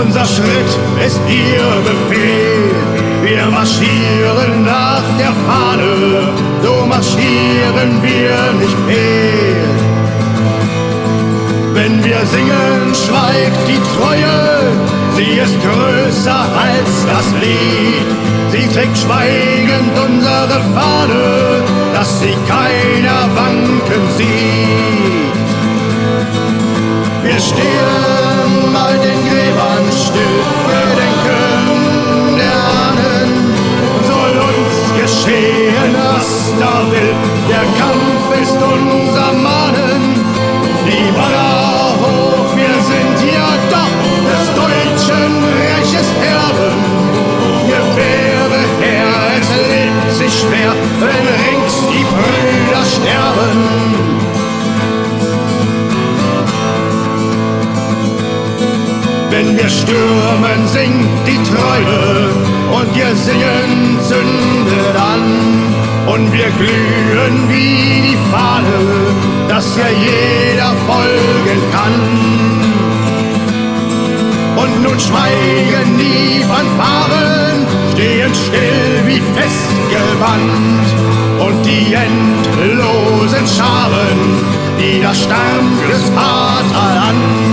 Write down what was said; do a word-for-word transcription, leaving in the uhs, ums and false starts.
Unser Schritt ist ihr Befehl. Wir marschieren nach der Fahne, so marschieren wir nicht fehl. Wenn wir singen, schweigt die Treue, sie ist größer als das Lied. Sie trägt schweigend unsere Fahne, dass sie keiner wanken sieht. Wir stehen bei den Gräbern still, gedenken der Ahnen. Soll uns geschehen, was da will, der Kampf ist unser Mahnen. Die Banner hoch, wir sind ja doch des Deutschen Reiches Erben. Gewehre her, es lebt sich schwer, wenn rings die Brüder sterben. Wenn wir stürmen, singt die Treue und ihr Singen zündet an. Und wir glühen wie die Fahne, dass ja jeder folgen kann. Und nun schweigen die Fanfaren, stehen still wie festgebannt. Und die endlosen Scharen, die das starkes Vaterland